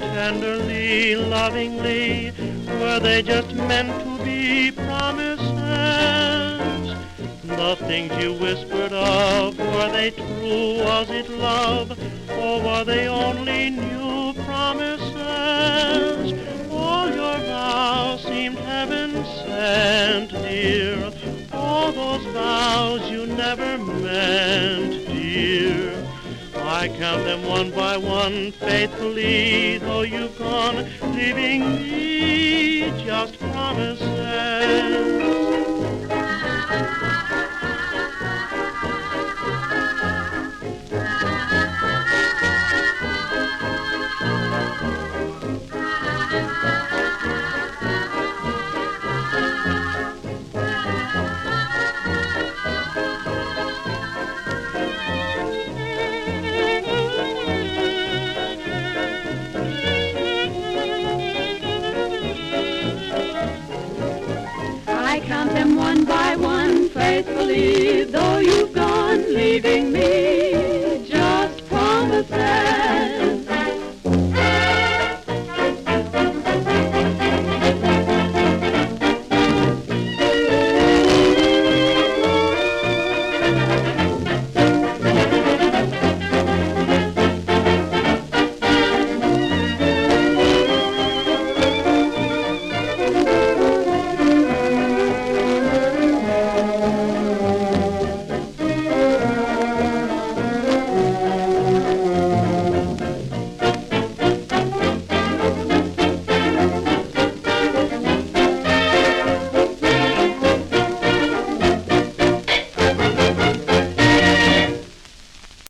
tenderly, lovingly? Were they just meant to be promises? The things you whispered of, were they true? Was it love, or were they only new promises? All your vows seemed heaven sent, dear. All those vows you never meant, dear. I count them one by one faithfully, though you've gone, leaving me just promises. I count them one by one faithfully, though you've gone, leaving me